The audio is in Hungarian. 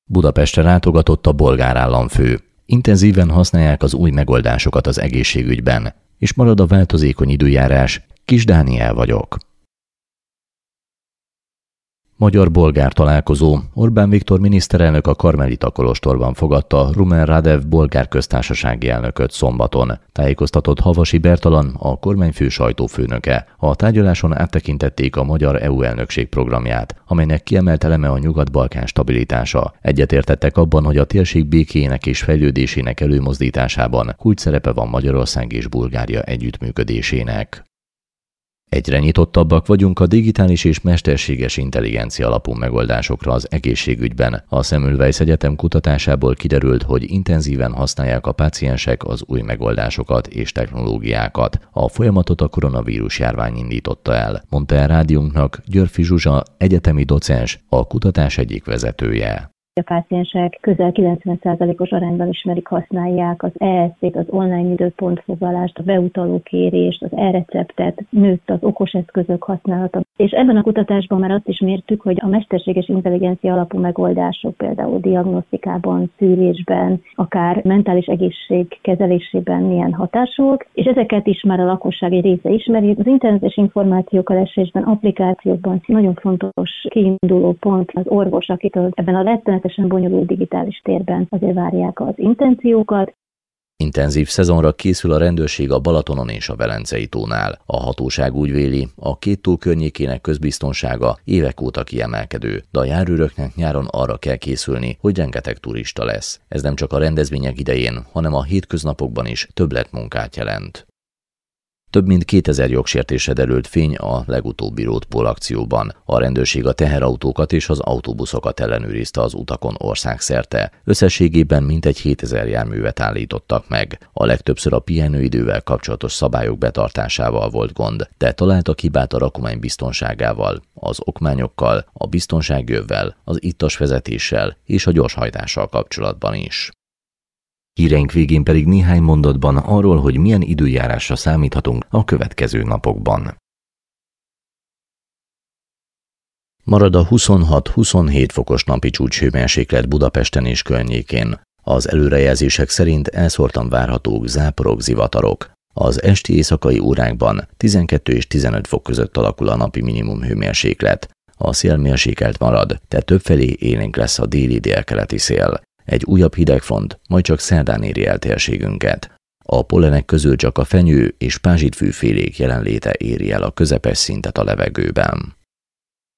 Budapestre látogatott a bolgár államfő. Intenzíven használják az új megoldásokat az egészségügyben, és marad a változékony időjárás. Kis Dániel vagyok. Magyar-bolgár találkozó. Orbán Viktor miniszterelnök a Karmelita kolostorban fogadta Rumen Radev bolgár köztársasági elnököt szombaton, tájékoztatott Havasi Bertalan, a kormányfő sajtófőnöke. A tárgyaláson áttekintették a magyar EU elnökség programját, amelynek kiemelt eleme a Nyugat-Balkán stabilitása. Egyetértettek abban, hogy a térség békéjének és fejlődésének előmozdításában kulcsszerepe van Magyarország és Bulgária együttműködésének. Egyre nyitottabbak vagyunk a digitális és mesterséges intelligencia alapú megoldásokra az egészségügyben. A Semmelweis Egyetem kutatásából kiderült, hogy intenzíven használják a páciensek az új megoldásokat és technológiákat. A folyamatot a koronavírus járvány indította el, mondta el rádiónknak Györfi Zsuzsa, egyetemi docens, a kutatás egyik vezetője. A páciensek közel 90%-os arányban ismerik, használják az ESZ-t, az online időpontfoglalást, a beutalókérést, az e-receptet, nőtt az okos eszközök használata. És ebben a kutatásban már azt is mértük, hogy a mesterséges intelligencia alapú megoldások például diagnosztikában, szűrésben, akár mentális egészség kezelésében milyen hatások, és ezeket is már a lakosság egy része ismeri. Az internetes információkeresésben, applikációkban nagyon fontos kiinduló pont az orvos, akitől ebben a rettenetesen bonyolult digitális térben azért várják az intenciókat. Intenzív szezonra készül a rendőrség a Balatonon és a Velencei tónál. A hatóság úgy véli, a két tó környékének közbiztonsága évek óta kiemelkedő, de a járőröknek nyáron arra kell készülni, hogy rengeteg turista lesz. Ez nem csak a rendezvények idején, hanem a hétköznapokban is többletmunkát jelent. Több mint 2000 jogsértésre derült fény a legutóbbi Roadpool akcióban. A rendőrség a teherautókat és az autóbuszokat ellenőrizte az utakon országszerte. Összességében mintegy 7000 járművet állítottak meg. A legtöbbször a pihenőidővel kapcsolatos szabályok betartásával volt gond, de találtak hibát a rakomány biztonságával, az okmányokkal, a biztonságjövvel, az ittas vezetéssel és a gyorshajtással kapcsolatban is. Híreink végén pedig néhány mondatban arról, hogy milyen időjárásra számíthatunk a következő napokban. Marad a 26-27 fokos napi csúcshőmérséklet Budapesten és környékén. Az előrejelzések szerint elszórtan várhatók záporok, zivatarok. Az esti éjszakai órákban 12 és 15 fok között alakul a napi minimum hőmérséklet. A szél mérsékelt marad, de többfelé élénk lesz a déli-délkeleti szél. Egy újabb hidegfront majd csak szerdán éri el térségünket. A pollenek közül csak a fenyő és pázsitfűfélék jelenléte éri el a közepes szintet a levegőben.